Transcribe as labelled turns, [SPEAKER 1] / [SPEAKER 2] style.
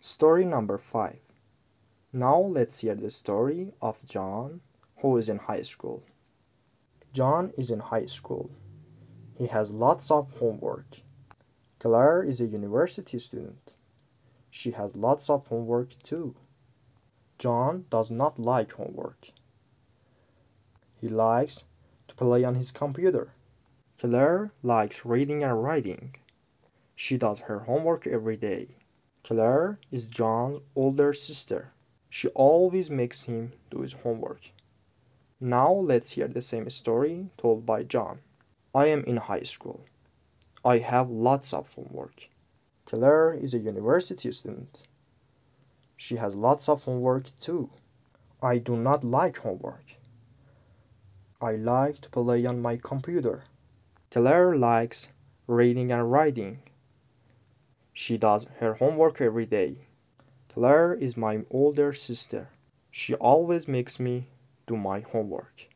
[SPEAKER 1] Story number 5. Now let's hear the story of John, who is in high school. John is in high school. He has lots of homework. Claire is a university student. She has lots of homework too. John does not like homework. He likes to play on his computer. Claire likes reading and writing. She does her homework every day. Claire is John's older sister. She always makes him do his homework. Now let's hear the same story told by John. I am in high school. I have lots of homework. Claire is a university student. She has lots of homework too. I do not like homework. I like to play on my computer. Claire likes reading and writing. She does her homework every day. Claire is my older sister. She always makes me do my homework.